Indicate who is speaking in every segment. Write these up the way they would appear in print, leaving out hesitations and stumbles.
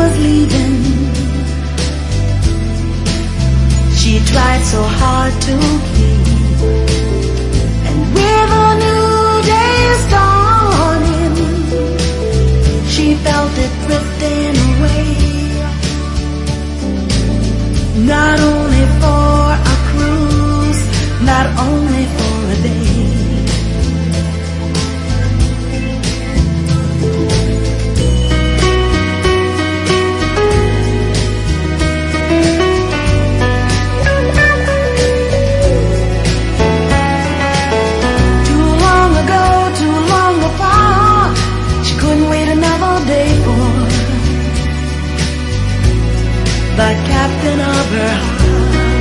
Speaker 1: was leaving, she tried so hard to keep, and with a new day's dawning, she felt it drifting away. Not only for a cruise, not only for a day. The captain of her heart.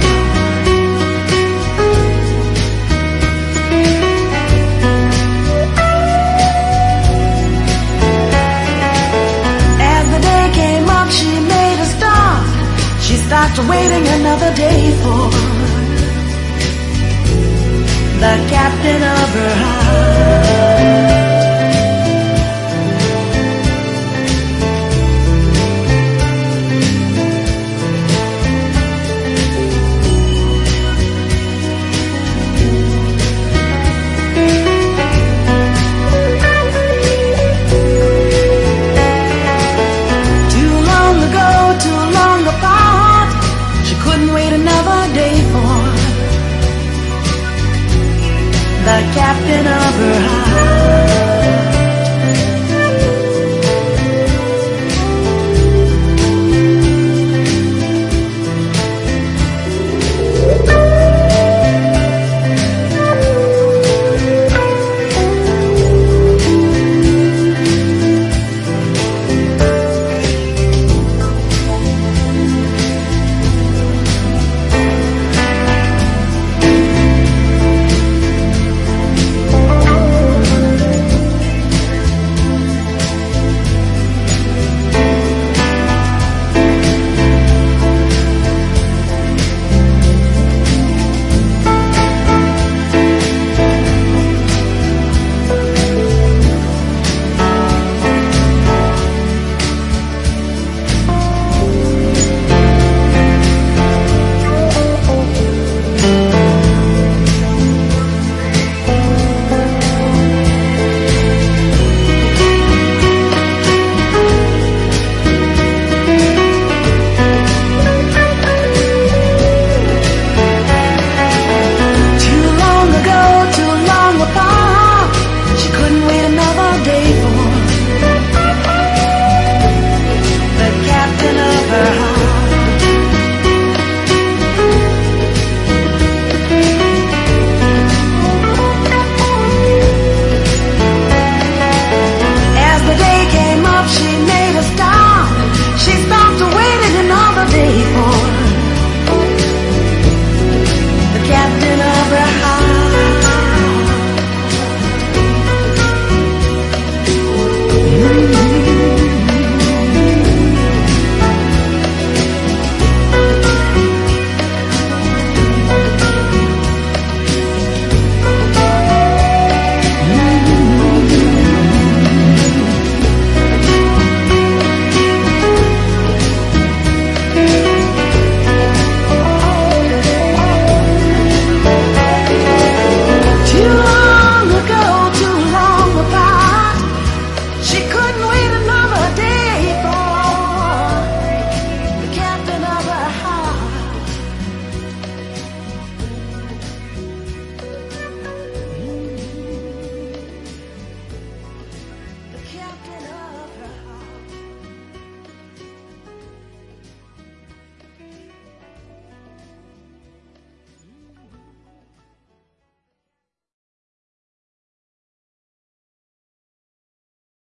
Speaker 1: As the day came up, she made a start. She stopped waiting another day for the captain of her heart. The captain of her heart. Captain